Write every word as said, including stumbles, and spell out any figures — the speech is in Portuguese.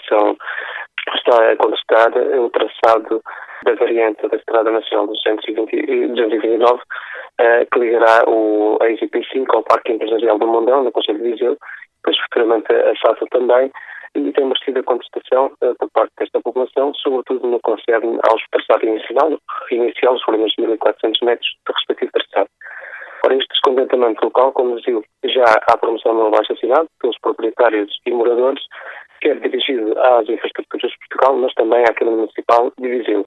oposição está a contestar o traçado da variante da Estrada Nacional duzentos e vinte e nove, uh, que ligará o, a I G P cinco ao Parque Empresarial do Mondão, no Concelho de Viseu, depois futuramente a SATA também, e tem merecido a contestação uh, por parte desta população, sobretudo no que concerne aos traçado inicial, inicial os primeiros mil e quatrocentos metros do respectivo traçado. Ora, este descontentamento local conduziu já à promoção no abaixo da cidade, pelos proprietários e moradores, quer dirigido às infraestruturas de Portugal, mas também à Câmara Municipal de Viseu.